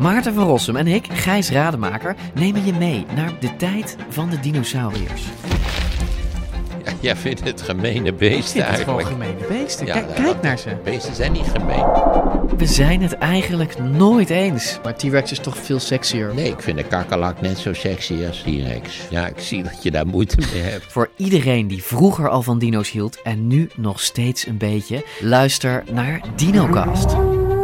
Maarten van Rossum en ik, Gijs Rademaker, nemen je mee naar de tijd van de dinosauriërs. Ja, jij vindt het gemene beesten eigenlijk. Het gewoon gemene beesten. Ja, Kijk naar ze. Beesten zijn niet gemeen. We zijn het eigenlijk nooit eens. Maar T-Rex is toch veel sexier. Nee, ik vind de kakkerlak net zo sexy als T-Rex. Ja, ik zie dat je daar moeite mee hebt. Voor iedereen die vroeger al van dino's hield en nu nog steeds een beetje, luister naar DinoCast.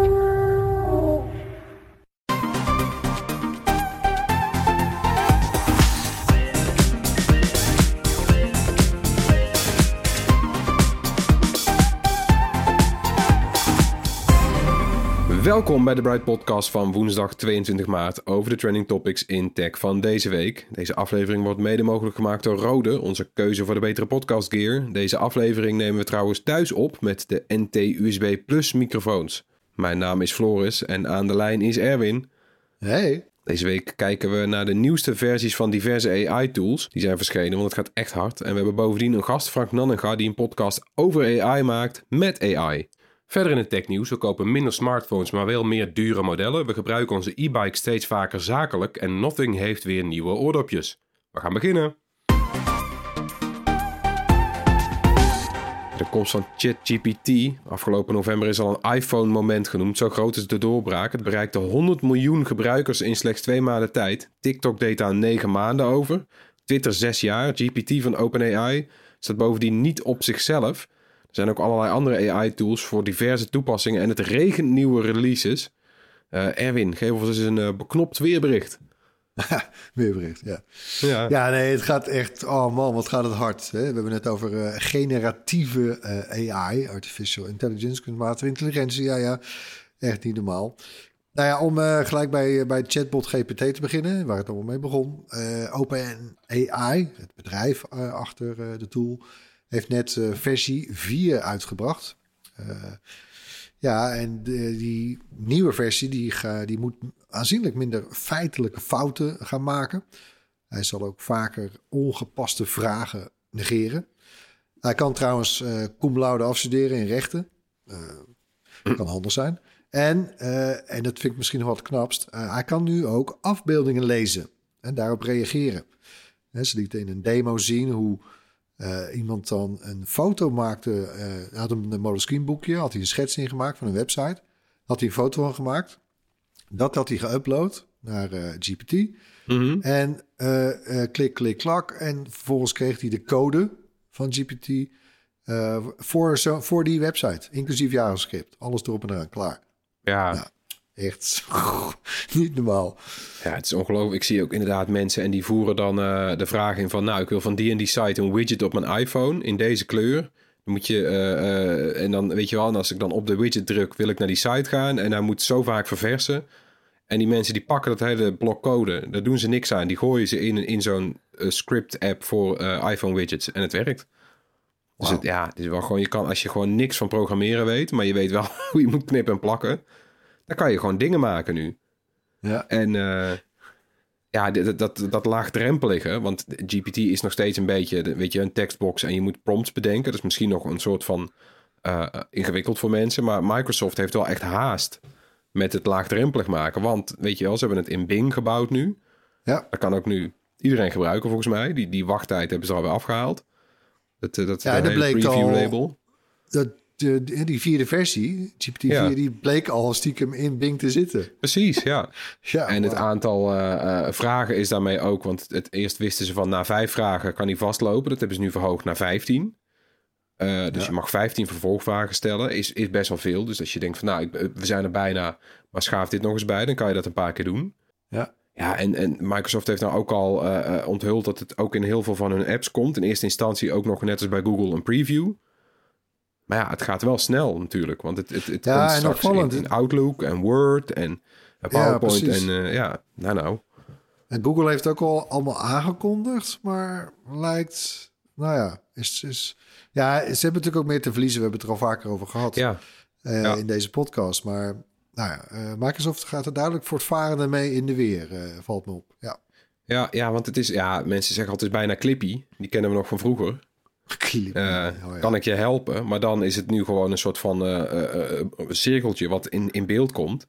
Welkom bij de Bright Podcast van woensdag 22 maart over de trending topics in tech van deze week. Deze aflevering wordt mede mogelijk gemaakt door Rode, onze keuze voor de betere podcast gear. Deze aflevering nemen we trouwens thuis op met de NT-USB Plus microfoons. Mijn naam is Floris en aan de lijn is Erwin. Hey. Deze week kijken we naar de nieuwste versies van diverse AI-tools. Die zijn verschenen, want het gaat echt hard. En we hebben bovendien een gast, Frank Nanninga, die een podcast over AI maakt met AI. Verder in het technieuws, we kopen minder smartphones, maar wel meer dure modellen. We gebruiken onze e-bike steeds vaker zakelijk en Nothing heeft weer nieuwe oordopjes. We gaan beginnen. De komst van ChatGPT. Afgelopen november is al een iPhone-moment genoemd. Zo groot is de doorbraak. Het bereikte 100 miljoen gebruikers in slechts 2 maanden tijd. TikTok deed daar 9 maanden over. Twitter 6 jaar. GPT van OpenAI staat bovendien niet op zichzelf. Er zijn ook allerlei andere AI-tools voor diverse toepassingen en het regent nieuwe releases. Erwin, geef ons eens een beknopt weerbericht. Weerbericht, ja. Ja, nee, het gaat echt... Oh man, wat gaat het hard. Hè? We hebben het over generatieve AI, Artificial Intelligence, kunstmatige intelligentie. Ja, echt niet normaal. Nou ja, om gelijk bij chatbot GPT te beginnen, waar het allemaal mee begon. OpenAI, het bedrijf achter de tool, heeft net versie 4 uitgebracht. En die nieuwe versie die moet aanzienlijk minder feitelijke fouten gaan maken. Hij zal ook vaker ongepaste vragen negeren. Hij kan trouwens cum laude afstuderen in rechten. Kan handig zijn. En dat vind ik misschien nog wat knapst. Hij kan nu ook afbeeldingen lezen en daarop reageren. Ze lieten in een demo zien hoe iemand dan een foto maakte. Had een Moleskine boekje, had hij een schets ingemaakt van een website. Had hij een foto van gemaakt. Dat had hij geüpload naar GPT. Mm-hmm. En klik, klik, klak. En vervolgens kreeg hij de code van GPT voor die website. Inclusief JavaScript. Alles erop en eraan, klaar. Ja. Nou, echt niet normaal. Ja, het is ongelooflijk. Ik zie ook inderdaad mensen en die voeren dan de vraag in van... nou, ik wil van die en die site een widget op mijn iPhone in deze kleur. Dan moet je... en dan weet je wel, en als ik dan op de widget druk, wil ik naar die site gaan. En hij moet zo vaak verversen. En die mensen die pakken dat hele blok code. Daar doen ze niks aan. Die gooien ze in zo'n script-app voor iPhone widgets. En het werkt. Dus Wow. het is wel gewoon... Je kan, als je gewoon niks van programmeren weet... maar je weet wel hoe je moet knippen en plakken... dan kan je gewoon dingen maken nu. Ja. En dat laagdrempelige, want GPT is nog steeds een beetje, weet je, een tekstbox en je moet prompts bedenken. Dat is misschien nog een soort van ingewikkeld voor mensen, maar Microsoft heeft wel echt haast met het laagdrempelig maken. Want, weet je wel, ze hebben het in Bing gebouwd nu. Ja. Dat kan ook nu iedereen gebruiken volgens mij. Die wachttijd hebben ze alweer afgehaald. Dat hele preview label. Die 4e versie, GPT-4, die bleek al stiekem in Bing te zitten. Precies, ja. En het wow. aantal vragen is daarmee ook... want het eerst wisten ze van na 5 vragen kan hij vastlopen. Dat hebben ze nu verhoogd naar 15. Dus je mag 15 vervolgvragen stellen. Is best wel veel. Dus als je denkt van nou, we zijn er bijna... maar schaaf dit nog eens bij, dan kan je dat een paar keer doen. Ja, en Microsoft heeft nou ook al onthuld... dat het ook in heel veel van hun apps komt. In eerste instantie ook nog net als bij Google een preview... Maar ja, het gaat wel snel natuurlijk. Want het komt straks in Outlook en Word en PowerPoint. Nou. En Google heeft het ook al allemaal aangekondigd. Maar lijkt... ze hebben natuurlijk ook meer te verliezen. We hebben het er al vaker over gehad in deze podcast. Maar Microsoft gaat er duidelijk voortvarende mee in de weer. Valt me op, Ja, want het is... Ja, mensen zeggen altijd bijna Clippy. Die kennen we nog van vroeger. Kan ik je helpen? Maar dan is het nu gewoon een soort van cirkeltje wat in beeld komt.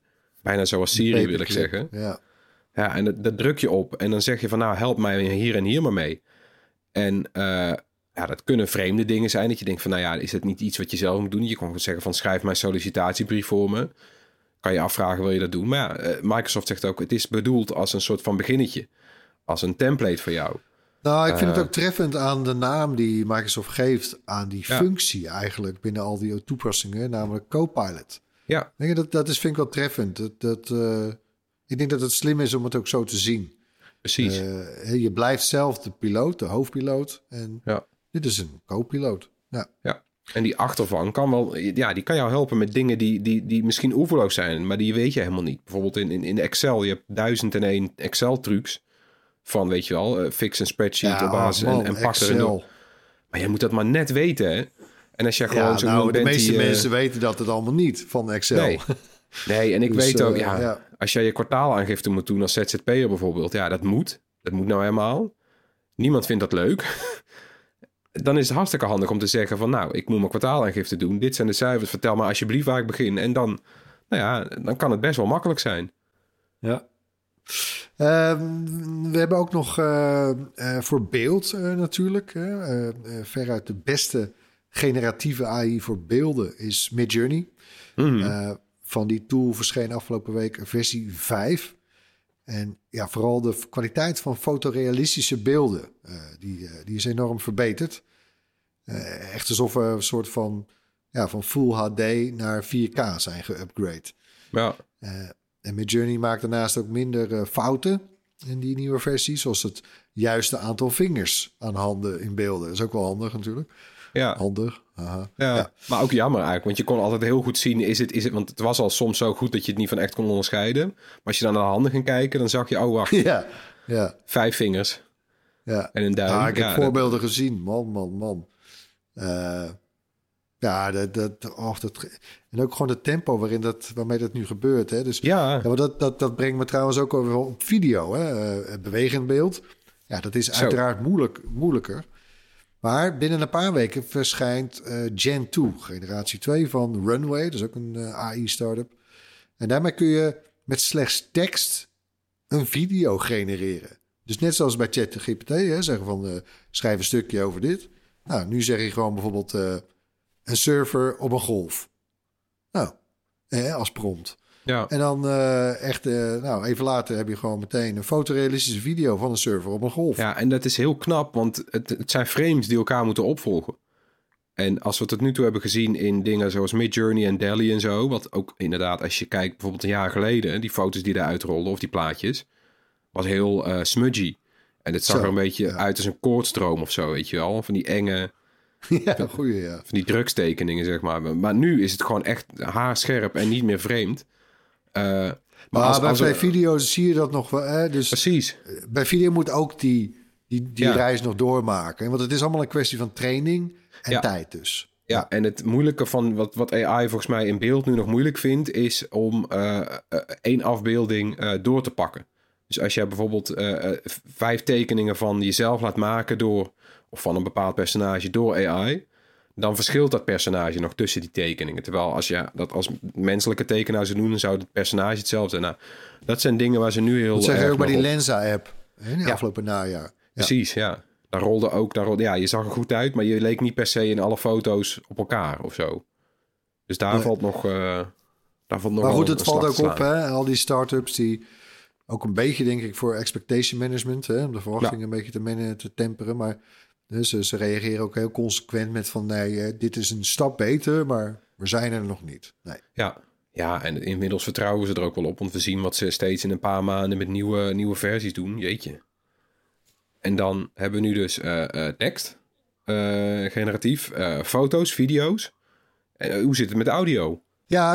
Bijna zoals Siri, wil ik zeggen. Ja. Ja, en dat druk je op. En dan zeg je van, nou, help mij hier en hier maar mee. En dat kunnen vreemde dingen zijn. Dat je denkt van, nou ja, is het niet iets wat je zelf moet doen? Je kan gewoon zeggen van, schrijf mijn sollicitatiebrief voor me. Kan je afvragen, wil je dat doen? Maar ja, Microsoft zegt ook, het is bedoeld als een soort van beginnetje. Als een template voor jou. Nou, ik vind het ook treffend aan de naam die Microsoft geeft aan die functie eigenlijk binnen al die toepassingen, namelijk Copilot. Ja. Denk je, vind ik wel treffend. Ik denk dat het slim is om het ook zo te zien. Precies. Je blijft zelf de piloot, de hoofdpiloot. En dit is een co-piloot. Ja. En die achtervang kan wel, die kan jou helpen met dingen die misschien oeverloos zijn, maar die weet je helemaal niet. Bijvoorbeeld in Excel, je hebt 1001 Excel-trucs van, weet je wel, fix een spreadsheet op basis en pak erin. Maar je moet dat maar net weten, hè? En als je gewoon de meeste mensen weten dat het allemaal niet van Excel. Nee, en ik weet ook, als jij je kwartaalaangifte moet doen als ZZP'er bijvoorbeeld, dat moet nou helemaal. Niemand vindt dat leuk. Dan is het hartstikke handig om te zeggen van, nou, ik moet mijn kwartaalaangifte doen. Dit zijn de cijfers, vertel me alsjeblieft waar ik begin. En dan, dan kan het best wel makkelijk zijn. Ja. We hebben ook nog voor beeld natuurlijk. Veruit de beste generatieve AI voor beelden is Midjourney. Van die tool verscheen afgelopen week versie 5. En vooral de kwaliteit van fotorealistische beelden, die is enorm verbeterd. Echt alsof we een soort van Full HD naar 4K zijn geupgrade. Ja. En Midjourney maakt daarnaast ook minder fouten in die nieuwe versie, zoals het juiste aantal vingers aan handen in beelden. Dat is ook wel handig natuurlijk. Ja. Handig. Ja. Maar ook jammer eigenlijk, want je kon altijd heel goed zien, is het, want het was al soms zo goed dat je het niet van echt kon onderscheiden. Maar als je dan naar de handen ging kijken, dan zag je, oh wacht, 5 vingers. Ja. En een duim. Ik heb voorbeelden gezien, man. En ook gewoon het tempo waarmee dat nu gebeurt. Hè? Dus dat brengt me trouwens ook over op video. Hè? Bewegend beeld. Ja, dat is uiteraard moeilijker. Maar binnen een paar weken verschijnt Gen 2, generatie 2 van Runway. Dat is ook een AI-startup. En daarmee kun je met slechts tekst een video genereren. Dus net zoals bij ChatGPT, zeggen van schrijf een stukje over dit. Nou, nu zeg je gewoon bijvoorbeeld een surfer op een golf. Nou, als prompt. Ja. En dan even later heb je gewoon meteen een fotorealistische video van een surfer op een golf. Ja, en dat is heel knap, want het zijn frames die elkaar moeten opvolgen. En als we tot nu toe hebben gezien in dingen zoals Midjourney en DALL-E en zo, wat ook inderdaad, als je kijkt bijvoorbeeld een jaar geleden, die foto's die daar uitrolden of die plaatjes, was heel smudgy. En het zag er een beetje uit als een koordstroom of zo, weet je wel. Van die enge... Van die drugstekeningen, zeg maar. Maar nu is het gewoon echt haarscherp en niet meer vreemd. Maar bij video's zie je dat nog wel. Hè? Dus precies. Bij video moet ook die reis nog doormaken. Want het is allemaal een kwestie van training en tijd dus. Ja, en het moeilijke van wat AI volgens mij in beeld nu nog moeilijk vindt, is om 1 afbeelding door te pakken. Dus als jij bijvoorbeeld 5 tekeningen van jezelf laat maken of van een bepaald personage door AI, dan verschilt dat personage nog tussen die tekeningen. Terwijl als je dat als menselijke tekenaar zou doen, dan zou het personage hetzelfde zijn. Nou, dat zijn dingen waar ze nu heel... Dat zeg je ook bij die Lensa-app, in de afgelopen najaar. Ja. Precies, ja. Je zag er goed uit, maar je leek niet per se in alle foto's op elkaar of zo. Dus daar valt nog... maar goed, het valt ook op, hè? Al die start-ups die... Ook een beetje, denk ik, voor expectation management. Om de verwachtingen een beetje te temperen. Maar dus, ze reageren ook heel consequent met van... nee, dit is een stap beter, maar we zijn er nog niet. Nee. Ja, en inmiddels vertrouwen ze er ook wel op. Want we zien wat ze steeds in een paar maanden met nieuwe versies doen. Jeetje. En dan hebben we nu dus tekst, generatief, foto's, video's. Hoe zit het met audio? Ja,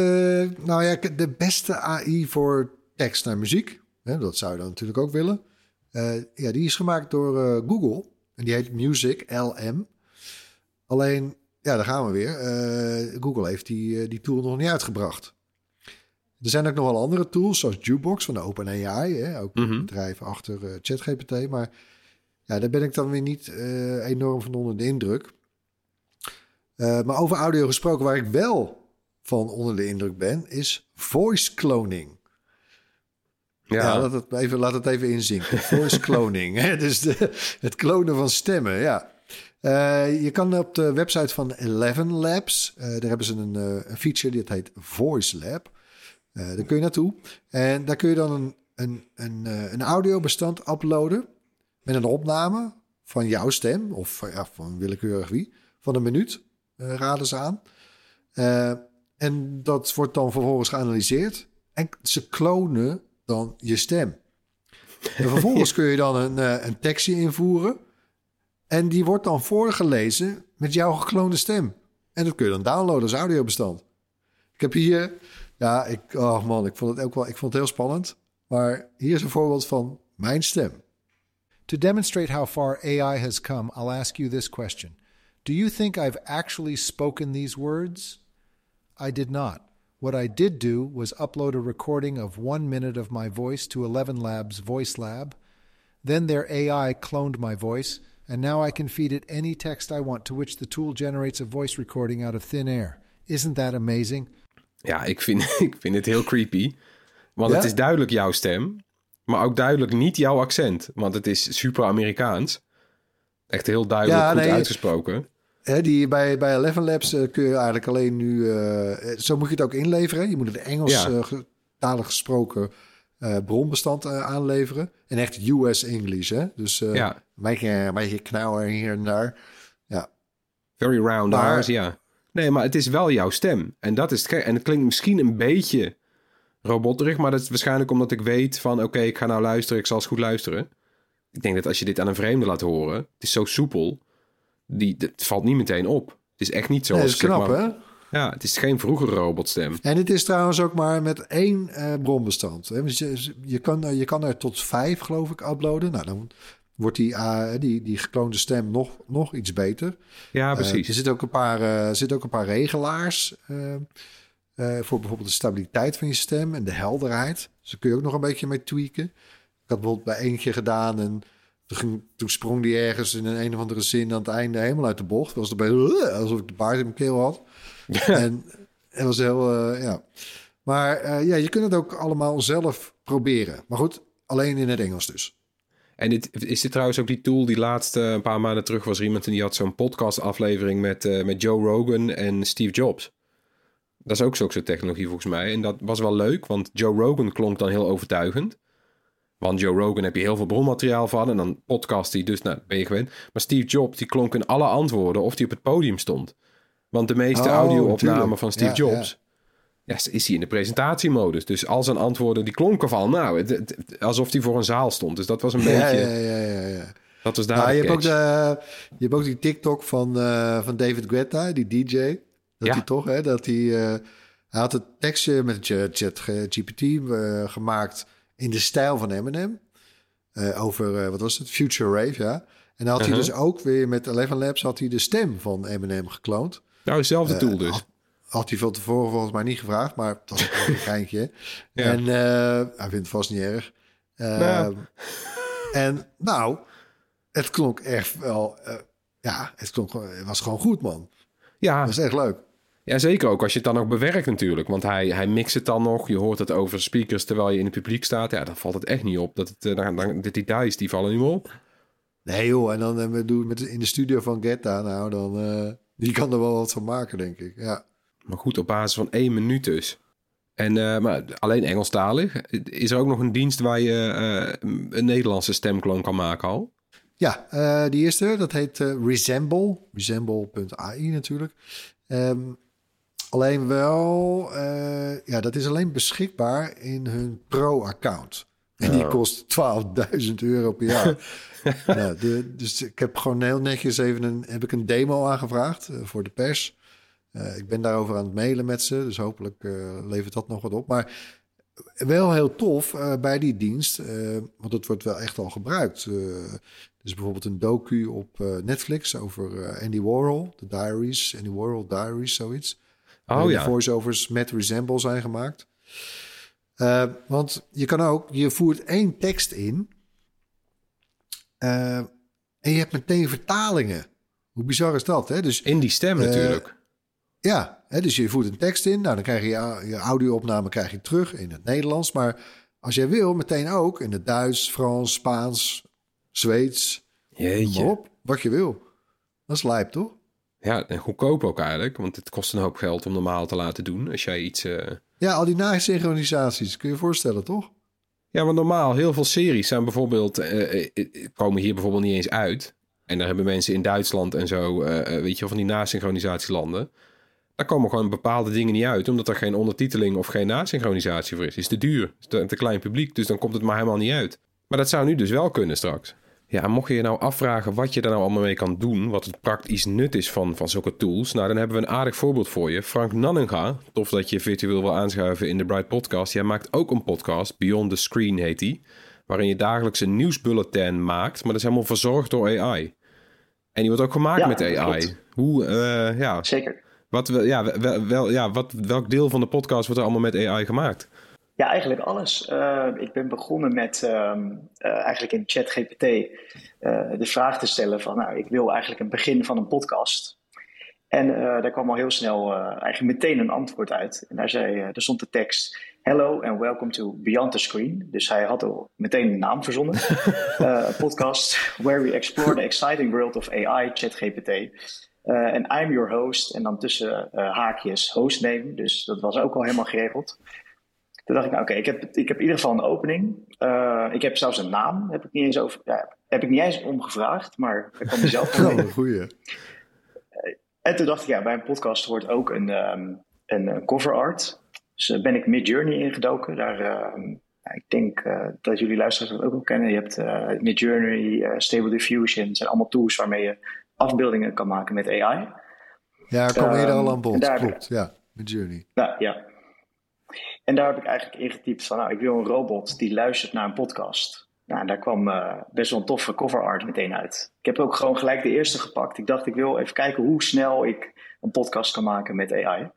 de beste AI voor tekst naar muziek. Dat zou je dan natuurlijk ook willen. Die is gemaakt door Google. En die heet Music LM. Alleen, daar gaan we weer. Google heeft die tool nog niet uitgebracht. Er zijn ook nog wel andere tools, zoals Jukebox van de OpenAI. Ook bedrijven achter ChatGPT. Maar daar ben ik dan weer niet enorm van onder de indruk. Maar over audio gesproken, waar ik wel van onder de indruk ben, is voice cloning. Ja, laat het even inzinken. Voice cloning. Hè? Dus het klonen van stemmen, ja. Je kan op de website van Eleven Labs... daar hebben ze een feature die heet Voice Lab. Daar kun je naartoe. En daar kun je dan een audiobestand uploaden... met een opname van jouw stem... of van willekeurig wie... van een minuut, raden ze aan. En dat wordt dan vervolgens geanalyseerd... en ze klonen dan je stem. En vervolgens kun je dan een tekstje invoeren... en die wordt dan voorgelezen met jouw gekloonde stem. En dat kun je dan downloaden als audiobestand. Ik heb hier... Ja, ik vond het heel spannend. Maar hier is een voorbeeld van mijn stem. To demonstrate how far AI has come, I'll ask you this question. Do you think I've actually spoken these words? I did not. What I did do was upload a recording of 1 minute of my voice to Eleven Labs Voice Lab. Then their AI cloned my voice, and now I can feed it any text I want, to which the tool generates a voice recording out of thin air. Isn't that amazing? Ja, ik vind het heel creepy. Want het is duidelijk jouw stem, maar ook duidelijk niet jouw accent. Want het is super Amerikaans. Echt heel duidelijk goed uitgesproken. Bij Eleven Labs kun je eigenlijk alleen nu... zo moet je het ook inleveren. Je moet het Engels talig gesproken bronbestand aanleveren. En echt US English, hè? Dus een beetje knauwen hier en daar. Ja. Very round R's, ja. Nee, maar het is wel jouw stem. En dat is en het klinkt misschien een beetje robotterig, maar dat is waarschijnlijk omdat ik weet van... oké, ik ga nou luisteren, ik zal eens goed luisteren. Ik denk dat als je dit aan een vreemde laat horen... het is zo soepel... Het valt niet meteen op. Het is echt niet zo. Nee, dat is knap, hè? Ja, het is geen vroegere robotstem. En het is trouwens ook maar met 1 bronbestand. Hè? Je kan er tot 5, geloof ik, uploaden. Nou, dan wordt die gekloonde stem nog iets beter. Ja, precies. Er zitten ook een paar regelaars... voor bijvoorbeeld de stabiliteit van je stem en de helderheid. Dus daar kun je ook nog een beetje mee tweaken. Ik had bijvoorbeeld bij eentje gedaan... en toen sprong die ergens in een of andere zin aan het einde helemaal uit de bocht. Was erbij alsof ik de baard in mijn keel had. Ja. En het was heel, Maar je kunt het ook allemaal zelf proberen. Maar goed, alleen in het Engels dus. En is dit trouwens ook die tool die laatste een paar maanden terug was er iemand... en die had zo'n podcastaflevering met Joe Rogan en Steve Jobs. Dat is ook zo'n technologie volgens mij. En dat was wel leuk, want Joe Rogan klonk dan heel overtuigend. Want Joe Rogan heb je heel veel bronmateriaal van... en dan podcast hij, dus nou, ben je gewend. Maar Steve Jobs, die klonk in alle antwoorden... of hij op het podium stond. Want de meeste audio-opnamen van Steve Jobs... is hij in de presentatiemodus. Dus al zijn antwoorden, die klonken van... alsof hij voor een zaal stond. Dus dat was een beetje... Ja. Dat was daar je hebt ook die TikTok van David Guetta, die DJ. Dat hij toch, hè? Dat hij had het tekstje met ChatGPT gemaakt... in de stijl van Eminem. Over, wat was het? Future Rave, ja. En dan had hij dus ook weer met Eleven Labs... had hij de stem van Eminem gekloond. Nou, dezelfde tool dus. Had hij van tevoren volgens mij niet gevraagd... maar het was ook een geintje. Ja. En hij vindt het vast niet erg. En nou, het klonk echt wel... het was gewoon goed, man. Ja. Dat was echt leuk. Ja, zeker ook als je het dan ook bewerkt natuurlijk. Want hij mixt het dan nog. Je hoort het over speakers terwijl je in het publiek staat. Ja, dan valt het echt niet op. Dat de details, die vallen niet meer op. Nee joh, en dan in de studio van Guetta. Nou, dan die kan er wel wat van maken, denk ik. Ja. Maar goed, op basis van 1 minuut dus. En maar alleen Engelstalig. Is er ook nog een dienst waar je een Nederlandse stemkloon kan maken al? Ja, die is er. Dat heet Resemble. Resemble.ai natuurlijk. Alleen wel, dat is alleen beschikbaar in hun Pro-account. En die kost €12.000 per jaar. Dus ik heb gewoon heel netjes heb ik een demo aangevraagd voor de pers. Ik ben daarover aan het mailen met ze, dus hopelijk levert dat nog wat op. Maar wel heel tof bij die dienst, want het wordt wel echt al gebruikt. Er is bijvoorbeeld een docu op Netflix over Andy Warhol, de Diaries, Andy Warhol Diaries, zoiets. De voice-overs met Resemble zijn gemaakt. Want je voert 1 tekst in en je hebt meteen vertalingen. Hoe bizar is dat, hè? Dus, in die stem natuurlijk. Ja, dus je voert een tekst in. Nou, dan krijg je je audio-opname krijg je terug in het Nederlands. Maar als jij wil, meteen ook in het Duits, Frans, Spaans, Zweeds. Noem maar op, wat je wil. Dat is lijp, toch? Ja, en goedkoop ook eigenlijk. Want het kost een hoop geld om normaal te laten doen. Als jij iets... Ja, al die nasynchronisaties. Kun je je voorstellen, toch? Ja, want normaal, heel veel series zijn bijvoorbeeld... komen hier bijvoorbeeld niet eens uit. En daar hebben mensen in Duitsland en zo... weet je, van die nasynchronisatielanden... Daar komen gewoon bepaalde dingen niet uit... omdat er geen ondertiteling of geen nasynchronisatie voor is. Het is te duur. Het is te klein publiek. Dus dan komt het maar helemaal niet uit. Maar dat zou nu dus wel kunnen straks. Ja, en mocht je je nou afvragen wat je daar nou allemaal mee kan doen... wat het praktisch nut is van zulke tools... nou, dan hebben we een aardig voorbeeld voor je. Frank Nanninga, tof dat je virtueel wil aanschuiven in de Bright Podcast. Jij maakt ook een podcast, Beyond the Screen heet die... waarin je dagelijks een nieuwsbulletin maakt... maar dat is helemaal verzorgd door AI. En die wordt ook gemaakt met AI. Hoe, Zeker. Welk deel van de podcast wordt er allemaal met AI gemaakt? Ja, eigenlijk alles. Ik ben begonnen met eigenlijk in ChatGPT de vraag te stellen van... nou, ik wil eigenlijk een begin van een podcast. En daar kwam al heel snel eigenlijk meteen een antwoord uit. En daar stond de tekst... Hello and welcome to Beyond the Screen. Dus hij had al meteen een naam verzonnen. Een podcast where we explore the exciting world of AI, ChatGPT. En I'm your host. En dan tussen haakjes hostname. Dus dat was ook al helemaal geregeld. Toen dacht ik, nou, oké, ik heb in ieder geval een opening. Ik heb zelfs een naam. Heb ik niet eens omgevraagd. Maar daar kwam hij zelf van mee. Een goeie. En toen dacht ik, bij een podcast hoort ook een cover art. Dus ben ik Midjourney ingedoken. Daar, ik denk dat jullie luisteraars dat ook wel kennen. Je hebt Midjourney, Stable Diffusion. Het zijn allemaal tools waarmee je afbeeldingen kan maken met AI. Ja, kwam eerder al aan bod. Klopt, ja. Midjourney. Ja. En daar heb ik eigenlijk ingetypt van... nou, ik wil een robot die luistert naar een podcast. Nou, en daar kwam best wel een toffe cover art meteen uit. Ik heb ook gewoon gelijk de eerste gepakt. Ik dacht, ik wil even kijken hoe snel ik een podcast kan maken met AI.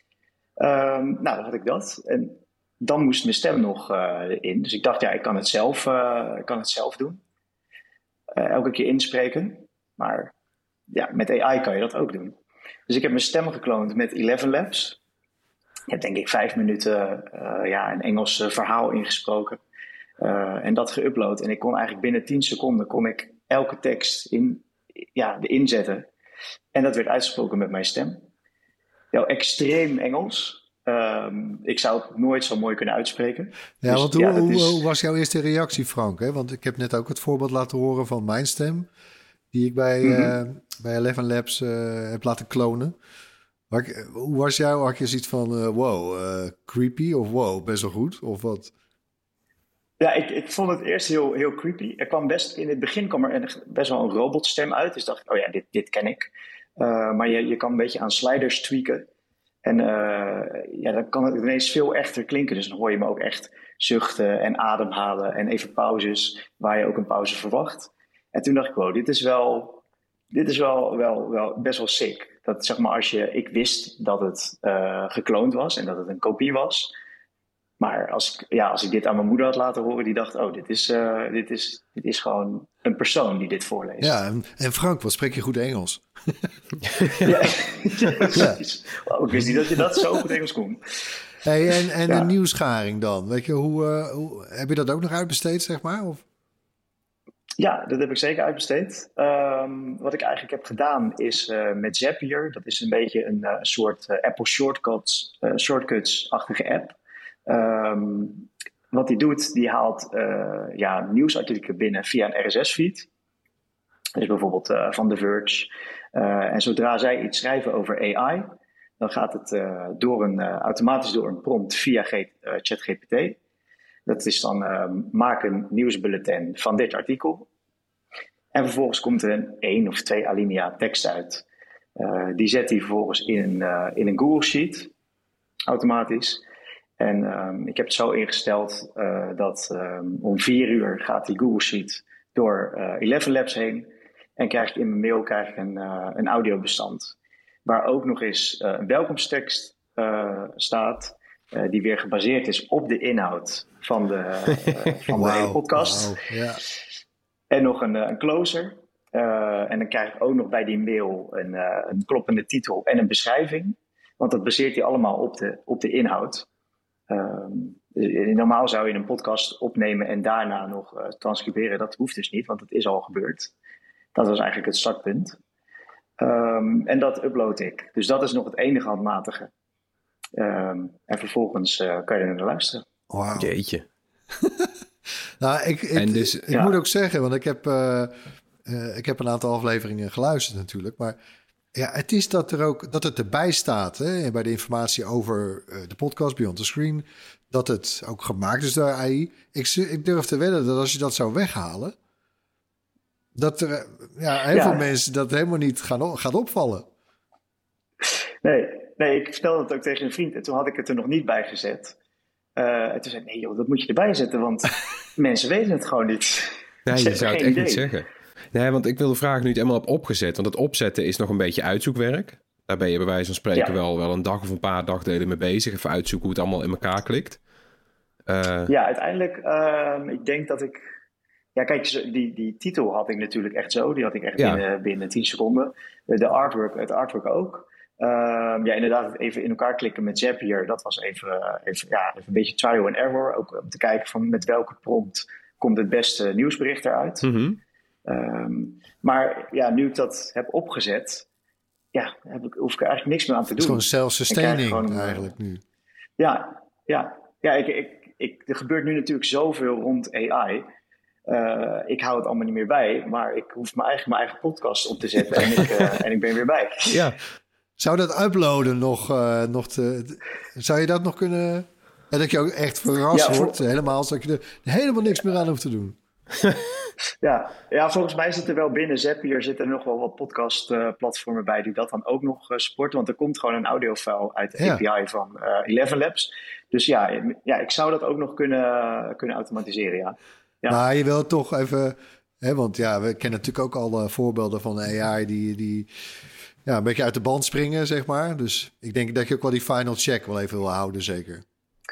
Nou, dan had ik dat. En dan moest mijn stem nog in. Dus ik dacht, ik kan het zelf doen. Elke keer inspreken. Maar ja, met AI kan je dat ook doen. Dus ik heb mijn stem gekloond met 11 Labs. Ik heb denk ik 5 minuten een Engels verhaal ingesproken. En dat geüpload. En ik kon eigenlijk binnen 10 seconden elke tekst erin zetten. En dat werd uitgesproken met mijn stem. Ja, extreem Engels. Ik zou het nooit zo mooi kunnen uitspreken. Ja, dus, want hoe was jouw eerste reactie, Frank? Hè? Want ik heb net ook het voorbeeld laten horen van mijn stem... die ik bij 11 Labs heb laten klonen. Maar hoe was jouw? Had je zoiets van, creepy of wow, best wel goed? Of wat? Ja, ik vond het eerst heel creepy. In het begin kwam er best wel een robotstem uit. Dus dacht ik, dit ken ik. Maar je kan een beetje aan sliders tweaken. En dan kan het ineens veel echter klinken. Dus dan hoor je me ook echt zuchten en ademhalen en even pauzes waar je ook een pauze verwacht. En toen dacht ik, wow, dit is wel best wel sick. Dat zeg maar ik wist dat het gekloond was en dat het een kopie was. Maar als ik dit aan mijn moeder had laten horen, die dacht, dit is gewoon een persoon die dit voorleest. Ja, en Frank, wat spreek je goed Engels? Ja. Wow, ik wist niet dat je dat zo goed Engels kon. Hey, en de nieuwsgaring dan? Weet je, hoe heb je dat ook nog uitbesteed, zeg maar? Of? Ja, dat heb ik zeker uitbesteed. Wat ik eigenlijk heb gedaan is met Zapier. Dat is een beetje een soort Apple Shortcuts-achtige app. Wat die doet, die haalt nieuwsartikelen binnen via een RSS-feed. Dus bijvoorbeeld van The Verge. En zodra zij iets schrijven over AI, dan gaat het automatisch door een prompt via ChatGPT. Dat is dan maak een nieuwsbulletin van dit artikel. En vervolgens komt er een of 2 alinea tekst uit. Die zet hij vervolgens in een Google Sheet, automatisch. En ik heb het zo ingesteld dat om 4 uur gaat die Google Sheet door 11 Labs heen. En krijg ik in mijn mail een audiobestand. Waar ook nog eens een welkomsttekst staat. Die weer gebaseerd is op de inhoud van de hele podcast. Wow, yeah. En nog een closer. En dan krijg ik ook nog bij die mail een kloppende titel en een beschrijving. Want dat baseert hij allemaal op de inhoud. Normaal zou je een podcast opnemen en daarna nog transcriberen. Dat hoeft dus niet, want het is al gebeurd. Dat was eigenlijk het startpunt. En dat upload ik. Dus dat is nog het enige handmatige. En vervolgens kan je er naar luisteren. Wauw. Jeetje. Nou, ik moet ook zeggen, want ik heb een aantal afleveringen geluisterd natuurlijk. Maar ja, het is dat het erbij staat, hè, bij de informatie over de podcast Beyond the Screen, dat het ook gemaakt is door AI. Ik durf te wedden dat als je dat zou weghalen, dat er heel veel mensen dat helemaal niet gaat opvallen. Nee, ik vertelde het ook tegen een vriend en toen had ik het er nog niet bij gezet. En toen zei ik, nee joh, dat moet je erbij zetten, want mensen weten het gewoon niet. Nee, je zou het echt niet zeggen. Nee, want ik wil de vraag nu niet helemaal op opgezet. Want het opzetten is nog een beetje uitzoekwerk. Daar ben je bij wijze van spreken wel een dag of een paar dagdelen mee bezig. Even uitzoeken hoe het allemaal in elkaar klikt. Ja, uiteindelijk, ik denk dat ik... Ja, kijk, die titel had ik natuurlijk echt zo. Die had ik echt binnen 10 seconden. Het artwork ook. Inderdaad, even in elkaar klikken met Zapier. Dat was even een beetje trial and error. Ook om te kijken van met welke prompt komt het beste nieuwsbericht eruit. Mm-hmm. Maar ja, nu ik dat heb opgezet, hoef ik er eigenlijk niks meer aan te doen. Het is gewoon self-sustaining eigenlijk nu. Ja. Er gebeurt nu natuurlijk zoveel rond AI. Ik hou het allemaal niet meer bij, maar ik hoef mijn eigen podcast op te zetten en ik ben weer bij. Ja. Zou dat uploaden nog zou je dat nog kunnen... En dat je ook echt verrast wordt, helemaal, zodat je er helemaal niks meer aan hoeft te doen. Ja, volgens mij zit er wel binnen Zapier zitten er nog wel wat podcastplatformen bij die dat dan ook nog supporten. Want er komt gewoon een audiofile uit de API van 11 Labs. Dus ik zou dat ook nog kunnen automatiseren, ja. Maar je wilt toch even... want we kennen natuurlijk ook al voorbeelden van AI die een beetje uit de band springen, zeg maar. Dus ik denk dat je ook wel die final check wel even wil houden, zeker.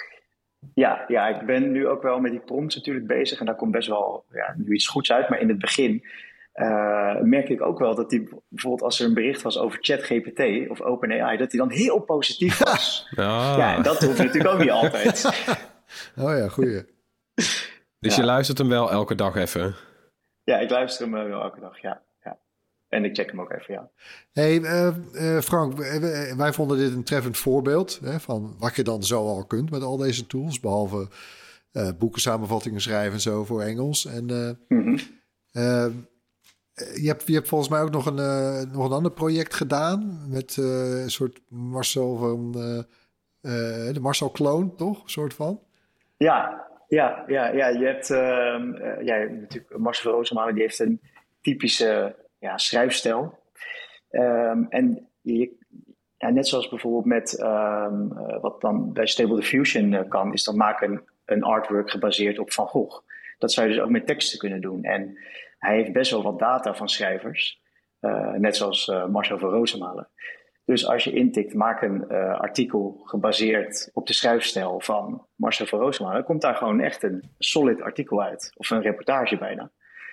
Ja, ik ben nu ook wel met die prompts natuurlijk bezig. En daar komt best wel nu iets goeds uit. Maar in het begin merk ik ook wel dat die bijvoorbeeld als er een bericht was over ChatGPT of OpenAI, dat die dan heel positief was. Ja, dat hoeft natuurlijk ook niet altijd. Oh ja, goeie. Dus je luistert hem wel elke dag even? Ja, ik luister hem wel elke dag, ja. En ik check hem ook even, ja. Hey, Frank, wij vonden dit een treffend voorbeeld van wat je dan zo al kunt met al deze tools, behalve boeken, samenvattingen schrijven en zo voor Engels. En je hebt volgens mij ook nog een ander project gedaan met een soort Marcel van de Marcel Kloon, toch? Een soort van? Ja. Je hebt natuurlijk Marcel Roosmalen, die heeft een typische schrijfstijl. En net zoals bijvoorbeeld met wat dan bij Stable Diffusion kan, is dan maken een artwork gebaseerd op Van Gogh. Dat zou je dus ook met teksten kunnen doen. En hij heeft best wel wat data van schrijvers, net zoals Marcel van Roosmalen. Dus als je intikt, maak een artikel gebaseerd op de schrijfstijl van Marcel van Roosmalen, komt daar gewoon echt een solid artikel uit. Of een reportage bijna.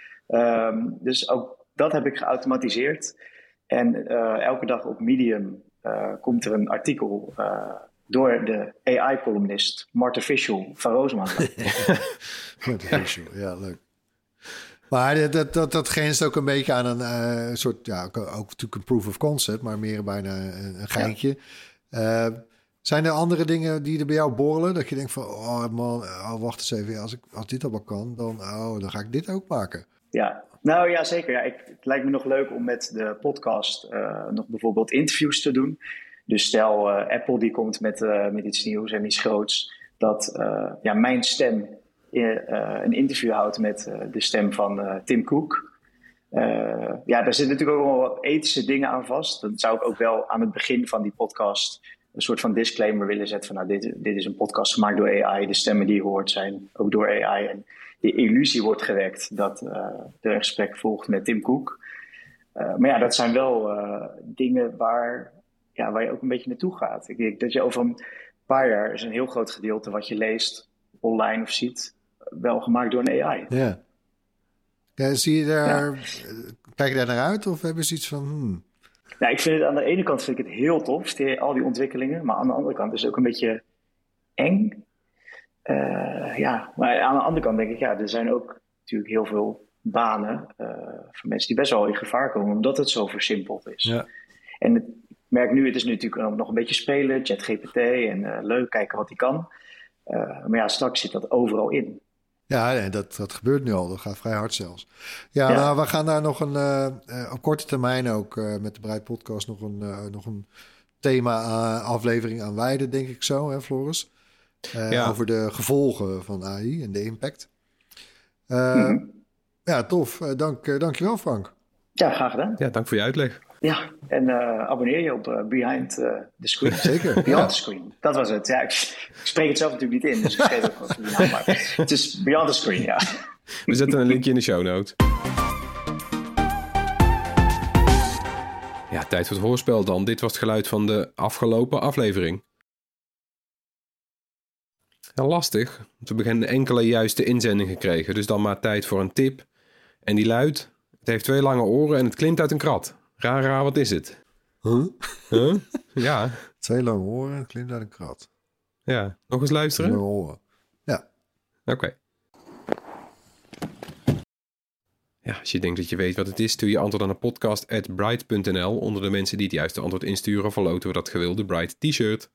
Dus ook dat heb ik geautomatiseerd. En elke dag op Medium komt er een artikel door de AI-columnist Martificial van Roosmalen. Martificial, ja, leuk. Maar dat grenst ook een beetje aan een soort, ook natuurlijk een proof of concept, maar meer bijna een geintje. Ja. Zijn er andere dingen die er bij jou borrelen? Dat je denkt van, wacht eens even, als dit allemaal kan, dan ga ik dit ook maken. Ja, nou ja, zeker. Ja, het lijkt me nog leuk om met de podcast nog bijvoorbeeld interviews te doen. Dus stel, Apple die komt met iets nieuws en iets groots, dat mijn stem een interview houdt met de stem van Tim Cook. Daar zitten natuurlijk ook wel wat ethische dingen aan vast. Dan zou ik ook wel aan het begin van die podcast een soort van disclaimer willen zetten van dit is een podcast gemaakt door AI. De stemmen die je hoort zijn ook door AI. En de illusie wordt gewekt dat er een gesprek volgt met Tim Cook. Maar dat zijn wel dingen waar je ook een beetje naartoe gaat. Ik denk dat je over een paar jaar is een heel groot gedeelte wat je leest online of ziet wel gemaakt door een AI. Ja, zie je daar, kijk je daar naar uit of hebben ze iets van... Nou, ik vind het aan de ene kant vind ik het heel tof, al die ontwikkelingen. Maar aan de andere kant is het ook een beetje eng. Maar aan de andere kant denk ik, er zijn ook natuurlijk heel veel banen voor mensen die best wel in gevaar komen, omdat het zo versimpeld is. Ja. En ik merk nu, het is natuurlijk nog een beetje spelen, ChatGPT en leuk kijken wat hij kan. Maar straks zit dat overal in. Ja, en dat gebeurt nu al. Dat gaat vrij hard zelfs. Ja. Nou, we gaan daar nog op korte termijn ook met de Bright Podcast nog een thema-aflevering aan wijden, denk ik zo, hè, Floris? Over de gevolgen van AI en de impact. Ja, tof. Dankjewel, Frank. Ja, graag gedaan. Ja, dank voor je uitleg. Ja, en abonneer je op Behind the Screen. Zeker. Beyond the Screen. Dat was het. Ja, ik spreek het zelf natuurlijk niet in, dus ik schreef ook wat naam. Maar het is Beyond the Screen, ja. We zetten een linkje in de show notes. Ja, tijd voor het hoorspel dan. Dit was het geluid van de afgelopen aflevering. Ja, lastig. We beginnen enkele juiste inzendingen gekregen. Dus dan maar tijd voor een tip. En die luidt: het heeft 2 lange oren en het klimt uit een krat. Raar, wat is het? Huh? Ja. 2 lange oren en het klimt uit een krat. Ja, nog eens luisteren? 2 lange oren. Ja. Oké. Ja, als je denkt dat je weet wat het is, stuur je antwoord aan de podcast@bright.nl. Onder de mensen die het juiste antwoord insturen, verloten we dat gewilde Bright t-shirt.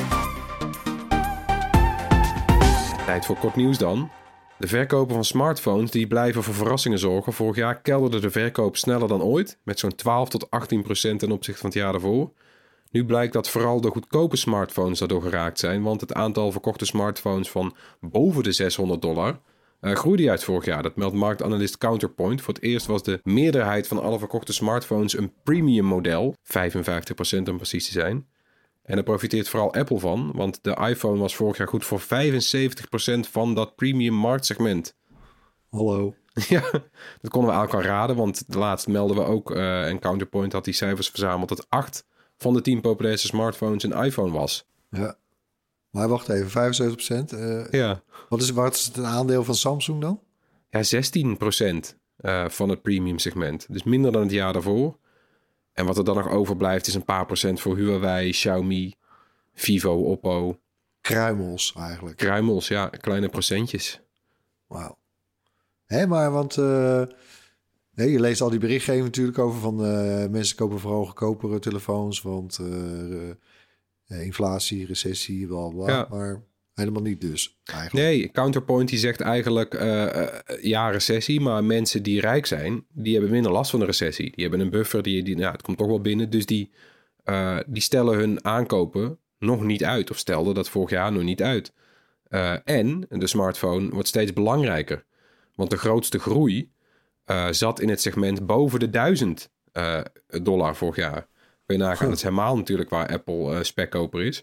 Tijd voor kort nieuws dan. De verkopen van smartphones die blijven voor verrassingen zorgen. Vorig jaar kelderde de verkoop sneller dan ooit, met zo'n 12 tot 18% ten opzichte van het jaar daarvoor. Nu blijkt dat vooral de goedkope smartphones daardoor geraakt zijn, want het aantal verkochte smartphones van boven de $600 groeide uit vorig jaar. Dat meldt marktanalist Counterpoint. Voor het eerst was de meerderheid van alle verkochte smartphones een premium model, 55% om precies te zijn. En daar profiteert vooral Apple van, want de iPhone was vorig jaar goed voor 75% van dat premium marktsegment. Hallo. Ja, dat konden we eigenlijk al raden, want laatst melden we ook, en Counterpoint had die cijfers verzameld, dat 8 van de 10 populairste smartphones een iPhone was. Ja, maar wacht even, 75%. Ja. Wat is het aandeel van Samsung dan? Ja, 16% van het premium segment. Dus minder dan het jaar daarvoor. En wat er dan nog overblijft is een paar procent voor Huawei, Xiaomi, Vivo, Oppo. Kruimels eigenlijk. Kruimels, ja, kleine procentjes. Wauw. Hé, maar want je leest al die berichtgeving natuurlijk over van mensen kopen vooral goedkopere telefoons, want inflatie, recessie, bla bla. Ja. Maar helemaal niet dus, eigenlijk. Nee, Counterpoint die zegt eigenlijk ja, recessie, maar mensen die rijk zijn, die hebben minder last van de recessie. Die hebben een buffer, het komt toch wel binnen. Dus die stellen hun aankopen nog niet uit, of stelden dat vorig jaar nog niet uit. En de smartphone wordt steeds belangrijker. Want de grootste groei zat in het segment boven de $1000 vorig jaar. Kun je nagaan, dat is helemaal natuurlijk waar Apple spekkoper is.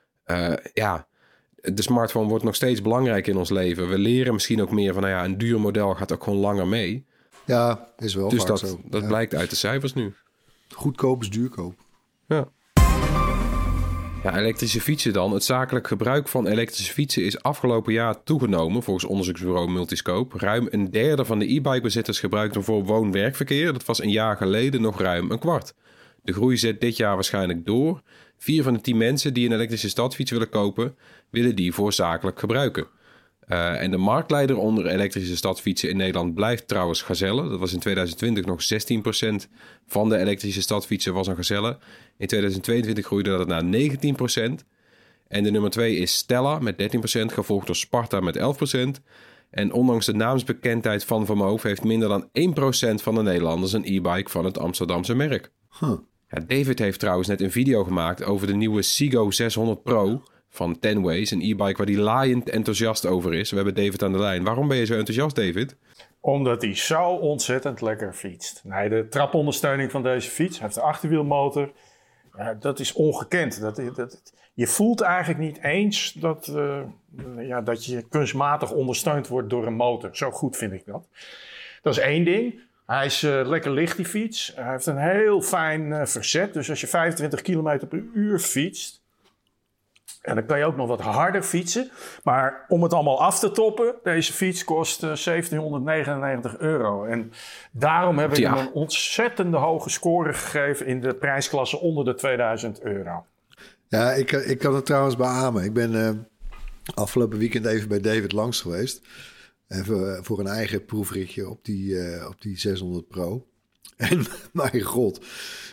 De smartphone wordt nog steeds belangrijk in ons leven. We leren misschien ook meer van, een duur model gaat ook gewoon langer mee. Ja, is wel dus vaak zo. Dat blijkt uit de cijfers nu. Goedkoop is duurkoop. Ja. Ja, elektrische fietsen dan. Het zakelijk gebruik van elektrische fietsen is afgelopen jaar toegenomen, volgens onderzoeksbureau Multiscope. Ruim een derde van de e-bike-bezitters gebruikt hem voor woon-werkverkeer. Dat was een jaar geleden nog ruim een kwart. De groei zet dit jaar waarschijnlijk door. 4 van de 10 mensen die een elektrische stadfiets willen kopen, willen die voor zakelijk gebruiken. En de marktleider onder elektrische stadfietsen in Nederland blijft trouwens Gazelle. Dat was in 2020 nog 16% van de elektrische stadfietsen was een Gazelle. In 2022 groeide dat naar 19%. En de nummer 2 is Stella met 13%, gevolgd door Sparta met 11%. En ondanks de naamsbekendheid van Vermoof heeft minder dan 1% van de Nederlanders een e-bike van het Amsterdamse merk. Ja, David heeft trouwens net een video gemaakt over de nieuwe Seago 600 Pro van Tenways. Een e-bike waar hij laaiend enthousiast over is. We hebben David aan de lijn. Waarom ben je zo enthousiast, David? Omdat hij zo ontzettend lekker fietst. Nee, de trapondersteuning van deze fiets, hij heeft een achterwielmotor. Dat is ongekend. Je voelt eigenlijk niet eens dat je kunstmatig ondersteund wordt door een motor. Zo goed vind ik dat. Dat is één ding. Hij is lekker licht, die fiets. Hij heeft een heel fijn verzet. Dus als je 25 km per uur fietst, En dan kan je ook nog wat harder fietsen. Maar om het allemaal af te toppen, deze fiets kost €1799. En daarom heb ik hem een ontzettende hoge score gegeven in de prijsklasse onder de €2000. Ja, ik kan het trouwens beamen. Ik ben afgelopen weekend even bij David langs geweest. Even voor een eigen proefritje op die 600 Pro. En mijn god,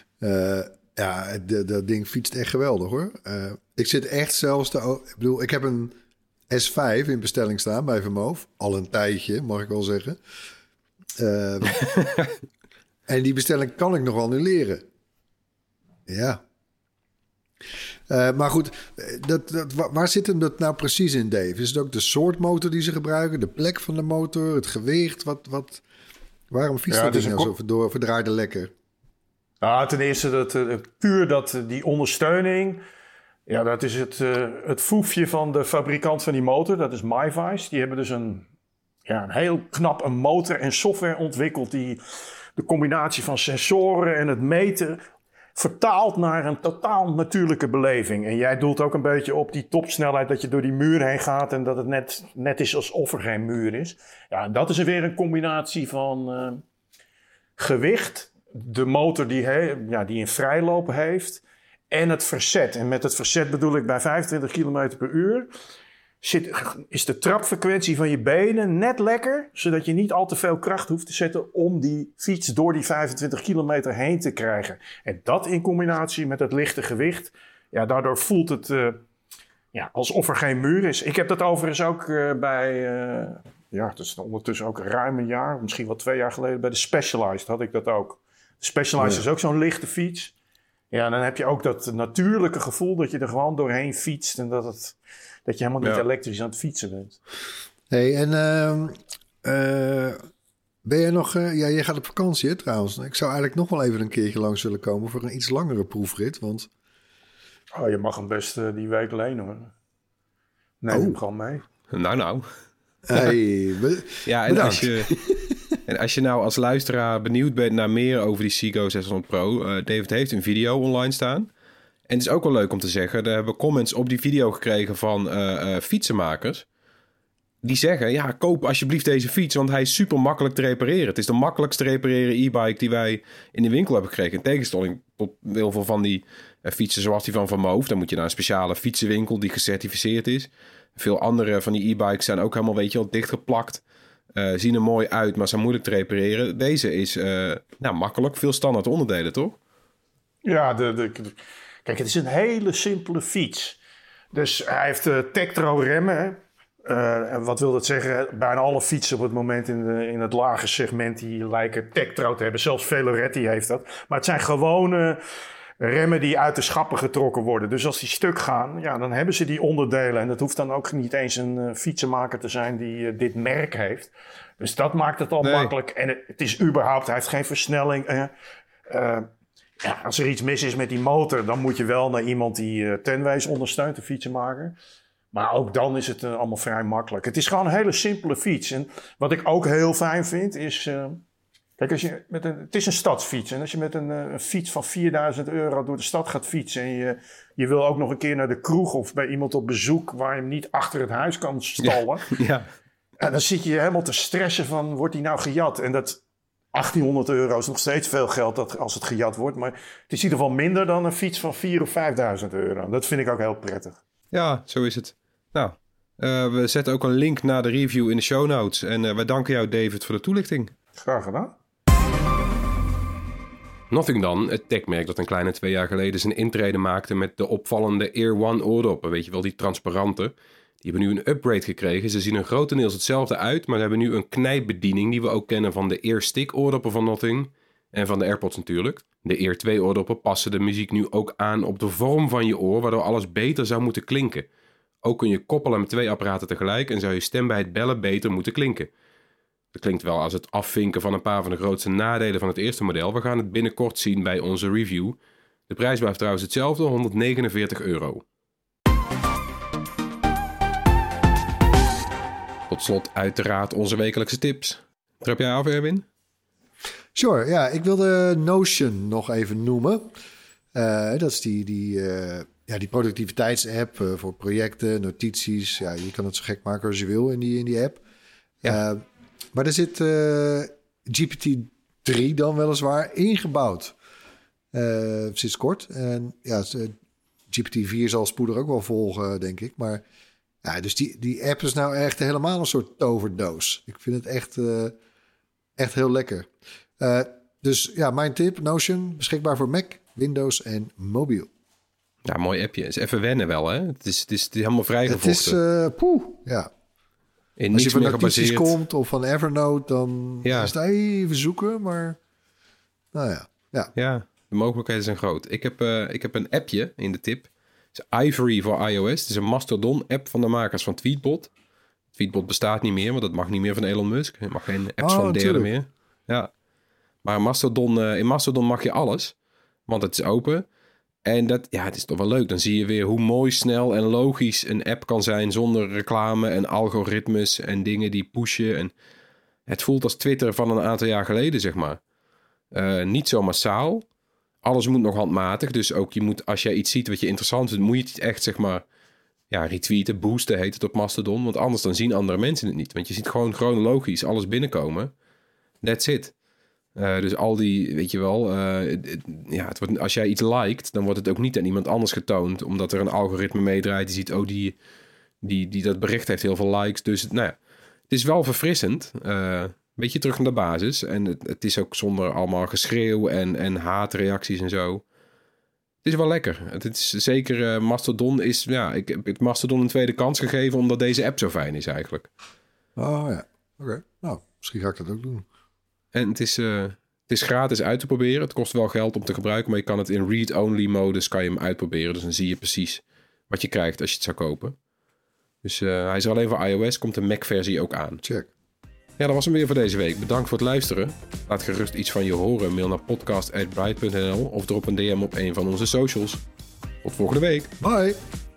dat ding fietst echt geweldig hoor. Ik zit echt zelfs ik heb een S5 in bestelling staan bij Vermoof. Al een tijdje, mag ik wel zeggen. En die bestelling kan ik nog wel annuleren. Ja. Maar goed, waar zit hem dat nou precies in, Dave? Is het ook de soort motor die ze gebruiken? De plek van de motor? Het gewicht? Waarom fietst dat ding nou zo verdraaide lekker? Nou, ten eerste die ondersteuning. Ja, dat is het foefje van de fabrikant van die motor. Dat is MyVice. Die hebben dus een heel knap een motor en software ontwikkeld die de combinatie van sensoren en het meten vertaalt naar een totaal natuurlijke beleving. En jij doelt ook een beetje op die topsnelheid dat je door die muur heen gaat en dat het net is alsof er geen muur is. Ja, dat is weer een combinatie van gewicht, de motor die in vrijloop heeft en het verzet. En met het verzet bedoel ik bij 25 km per uur is de trapfrequentie van je benen net lekker, zodat je niet al te veel kracht hoeft te zetten om die fiets door die 25 kilometer heen te krijgen. En dat in combinatie met het lichte gewicht, ja, daardoor voelt het alsof er geen muur is. Ik heb dat overigens ook het is ondertussen ook ruim een jaar, misschien wel 2 jaar geleden, bij de Specialized had ik dat ook. De Specialized is ook zo'n lichte fiets. Ja, dan heb je ook dat natuurlijke gevoel dat je er gewoon doorheen fietst en dat je helemaal niet elektrisch aan het fietsen bent. Hey, en ben je nog... je gaat op vakantie, hè, trouwens. Ik zou eigenlijk nog wel even een keertje langs willen komen voor een iets langere proefrit, want... Oh, je mag hem best die week lenen, hoor. Neem hem gewoon mee. Nou. Hey, en als je nou als luisteraar benieuwd bent naar meer over die Seago 600 Pro... David heeft een video online staan. En het is ook wel leuk om te zeggen, daar hebben we comments op die video gekregen van fietsenmakers. Die zeggen, koop alsjeblieft deze fiets, want hij is super makkelijk te repareren. Het is de makkelijkst te repareren e-bike die wij in de winkel hebben gekregen. In tegenstelling tot heel veel van die fietsen zoals die van Vermoof. Dan moet je naar een speciale fietsenwinkel die gecertificeerd is. Veel andere van die e-bikes zijn ook helemaal, dichtgeplakt. Zien er mooi uit, maar zijn moeilijk te repareren. Deze is makkelijk, veel standaard onderdelen, toch? Ja, kijk, het is een hele simpele fiets. Dus hij heeft Tektro remmen. En wat wil dat zeggen? Bijna alle fietsen op het moment in het lage segment die lijken Tektro te hebben. Zelfs Veloretti heeft dat. Maar het zijn gewone remmen die uit de schappen getrokken worden. Dus als die stuk gaan, dan hebben ze die onderdelen. En dat hoeft dan ook niet eens een fietsenmaker te zijn die dit merk heeft. Dus dat maakt het al makkelijk. En het is überhaupt, hij heeft geen versnelling. Als er iets mis is met die motor, dan moet je wel naar iemand die Tenways ondersteunt, de fietsenmaker. Maar ook dan is het allemaal vrij makkelijk. Het is gewoon een hele simpele fiets. En wat ik ook heel fijn vind is... kijk, het is een stadsfiets. En als je met een fiets van €4000 door de stad gaat fietsen... en je wil ook nog een keer naar de kroeg of bij iemand op bezoek... waar je hem niet achter het huis kan stallen... Ja. En dan zit je helemaal te stressen van, wordt die nou gejat? En dat €1800 is nog steeds veel geld als het gejat wordt. Maar het is in ieder geval minder dan een fiets van €4.000 of €5.000. Dat vind ik ook heel prettig. Ja, zo is het. Nou, we zetten ook een link naar de review in de show notes. En wij danken jou, David, voor de toelichting. Graag gedaan. Nothing dan, het techmerk dat een kleine 2 jaar geleden zijn intrede maakte met de opvallende Ear One oordoppen. Weet je wel, die transparante. Die hebben nu een upgrade gekregen. Ze zien er grotendeels hetzelfde uit, maar ze hebben nu een knijpbediening die we ook kennen van de Ear Stick oordoppen van Nothing. En van de AirPods natuurlijk. De Ear 2 oordoppen passen de muziek nu ook aan op de vorm van je oor, waardoor alles beter zou moeten klinken. Ook kun je koppelen met 2 apparaten tegelijk en zou je stem bij het bellen beter moeten klinken. Dat klinkt wel als het afvinken van een paar van de grootste nadelen van het eerste model. We gaan het binnenkort zien bij onze review. De prijs blijft trouwens hetzelfde, €149. Tot slot uiteraard onze wekelijkse tips. Trap jij af, Erwin? Sure, ja. Ik wilde Notion nog even noemen. Dat is die die productiviteitsapp voor projecten, notities. Ja, je kan het zo gek maken als je wil in die app. Ja. Maar er zit GPT-3 dan weliswaar ingebouwd. Sinds kort. En ja, GPT-4 zal spoedig ook wel volgen, denk ik. Maar ja, dus die app is nou echt helemaal een soort toverdoos. Ik vind het echt heel lekker. Dus ja, mijn tip, Notion, beschikbaar voor Mac, Windows en mobiel. Ja, mooi appje. Het is even wennen wel, hè? Het is helemaal vrijgevochten. Het is, ja. Als je van notities komt of van Evernote, dan is het even zoeken, maar nou ja. Ja, de mogelijkheden zijn groot. Ik heb een appje in de tip. Het is Ivory voor iOS. Het is een Mastodon-app van de makers van Tweetbot. Tweetbot bestaat niet meer, want dat mag niet meer van Elon Musk. Je mag geen apps van derden meer. Ja. Maar in Mastodon mag je alles, want het is open. En het is toch wel leuk. Dan zie je weer hoe mooi, snel en logisch een app kan zijn zonder reclame en algoritmes en dingen die pushen. En het voelt als Twitter van een aantal jaar geleden, zeg maar. Niet zo massaal. Alles moet nog handmatig. Dus ook als jij iets ziet wat je interessant vindt, moet je het echt, zeg maar, retweeten, boosten heet het op Mastodon. Want anders dan zien andere mensen het niet. Want je ziet gewoon chronologisch alles binnenkomen. That's it. Dus al die, weet je wel, als jij iets liked, dan wordt het ook niet aan iemand anders getoond, omdat er een algoritme meedraait. Die ziet, die dat bericht heeft heel veel likes. Dus het is wel verfrissend. Een beetje terug naar de basis. En het is ook zonder allemaal geschreeuw en haatreacties en zo. Het is wel lekker. Het is zeker, Mastodon is, ik heb het Mastodon een tweede kans gegeven, omdat deze app zo fijn is eigenlijk. Oh ja, oké. Nou, misschien ga ik dat ook doen. En het is gratis uit te proberen. Het kost wel geld om te gebruiken, maar je kan het in read-only modus kan je hem uitproberen. Dus dan zie je precies wat je krijgt als je het zou kopen. Dus hij is er alleen voor iOS, komt de Mac-versie ook aan. Check. Ja, dat was hem weer voor deze week. Bedankt voor het luisteren. Laat gerust iets van je horen. Mail naar podcast@bright.nl of drop een DM op een van onze socials. Tot volgende week. Bye.